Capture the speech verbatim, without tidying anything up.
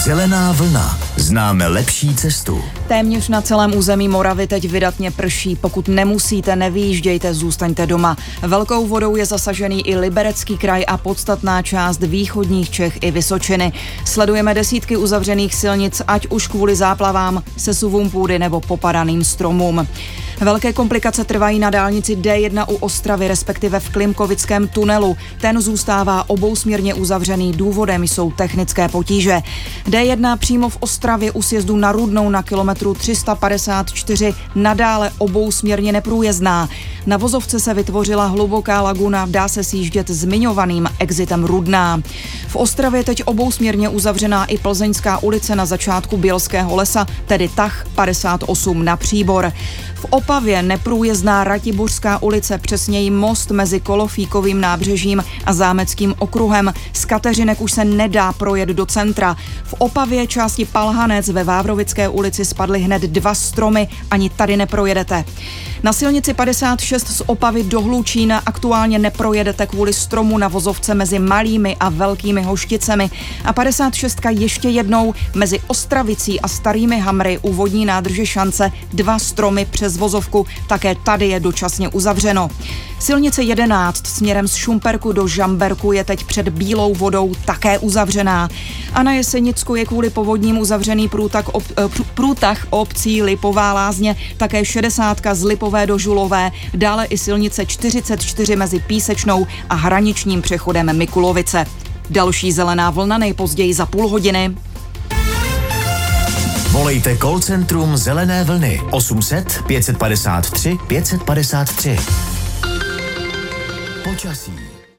Zelená vlna. Známe lepší cestu. Téměř na celém území Moravy teď vydatně prší. Pokud nemusíte, nevyjíždějte, zůstaňte doma. Velkou vodou je zasažený i Liberecký kraj a podstatná část východních Čech i Vysočiny. Sledujeme desítky uzavřených silnic, ať už kvůli záplavám, sesuvům půdy nebo popadaným stromům. Velké komplikace trvají na dálnici D jedna u Ostravy, respektive v Klimkovickém tunelu. Ten zůstává obousměrně uzavřený, důvodem jsou technické potíže. D jedna přímo v Ostravě u sjezdu na Rudnou na kilometru tři sta padesát čtyři nadále obousměrně neprůjezdná. Na vozovce se vytvořila hluboká laguna, dá se sjíždět zmiňovaným exitem Rudná. V Ostravě teď obousměrně uzavřená i Plzeňská ulice na začátku Bělského lesa, tedy tah padesát osm na Příbor. V Opavě neprůjezdná Ratibořská ulice, přesněji most mezi Kolofíkovým nábřežím a Zámeckým okruhem. Z Kateřinek už se nedá projet do centra. V Opavě části Palhanec ve Vávrovické ulici spadly hned dva stromy, ani tady neprojedete. Na silnici padesát šest z Opavy do Hlučína aktuálně neprojedete kvůli stromu na vozovce mezi Malými a Velkými Hošticemi. A padesát šest ještě jednou mezi Ostravicí a Starými Hamry u vodní nádrže Šance dva stromy přes vozovku, také tady je dočasně uzavřeno. Silnice jedenáct směrem z Šumperku do Žamberku je teď před Bílou vodou také uzavřená. A na Jesenicku je kvůli povodním uzavřený průtah, ob, průtah obcí Lipová Lázně, také šedesátka z Lipové do Žulové, dále i silnice čtyřicet čtyři mezi Písečnou a hraničním přechodem Mikulovice. Další zelená vlna nejpozději za půl hodiny. Volejte call centrum Zelené vlny osm set pět set padesát tři pět set padesát tři. Počasí.